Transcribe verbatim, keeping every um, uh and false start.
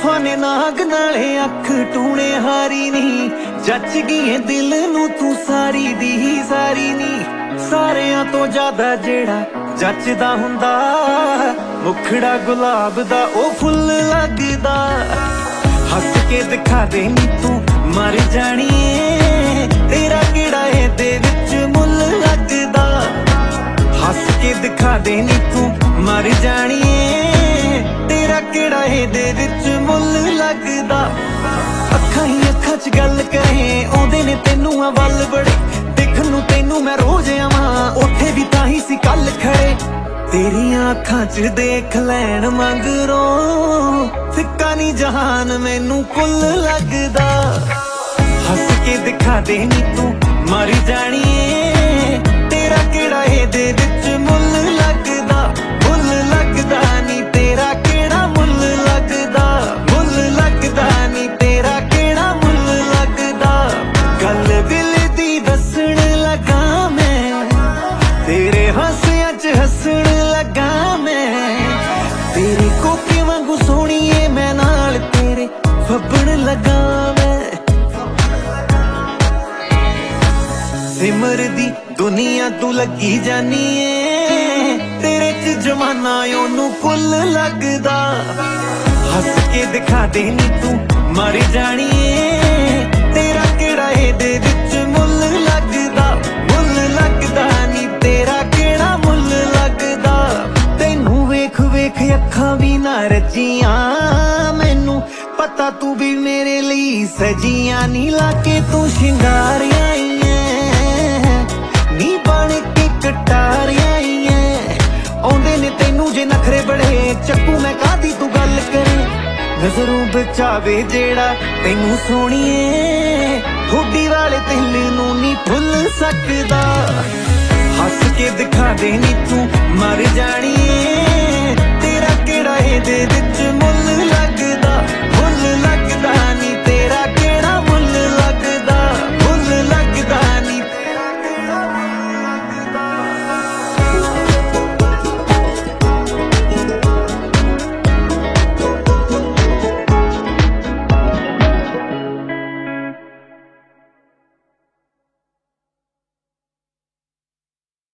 जुल्फां ने नाग नाले अख टूणे हारी नी जच गई दिल नू तू सारी दी ही सारी नी सारियां तो ज्यादा जेड़ा जचदा हुंदा मुखड़ा गुलाब दा ओ फुल लगदा हस के दिखा दे नी तू मर जानी तेरा केड़ा इहदे विच मुल लगदा हस के दिखा दे नी तू मर जानी तेरा केड़ा इहदे विच मुल लगदा अखां ही अखां च गल कहे आउंदे ने तैनू आ वल बड़े देखण नू तैनू मैं रोज आवां उत्थे भी ताही सी कल खड़े तेरियां अखां च देख लैण मगरों फिक्का नी जहान मैनू कुल लगदा हस के दिखा दे नी तू मर जानी तेरा केड़ा इहदे विच मुल लगदा मुल लगदा नी तेरा केड़ा मुल लगदा मुल लगदा नी तेरा केड़ा मुल लगदा गल दिल दी दसण लगा मैं तेरे हासियां च हसण लगा मैं तेरे कोके वांगू सोहणीए मैं नाल तेरे फब्बण लगा मैं सिमर दी दुनिया तू लगी जानी है तेरे च जमाना ओनू कुल लगदा हस के दिखा दे नी तू मर जानी तेरा केड़ा इहदे विच मुल लगदा मुल लगदा नी तेरा केड़ा मुल लगदा तैनू वेख वेख अखां भी ना रजियां मैनू पता तू भी मेरे लिए सजियां नी लाके तू शिंगारियां नी बन के कटारियां आउंदे ने तैनू जे नखरे बड़े चक्कू मैं कादी तू गल करे नजरों बचावे जेड़ा तैनू सोहणीए ठोडी वाले दिल नू नी भुल सकदा हस के दिखा दे नी तू मर जानी तेरा केड़ा इहदे विच मुल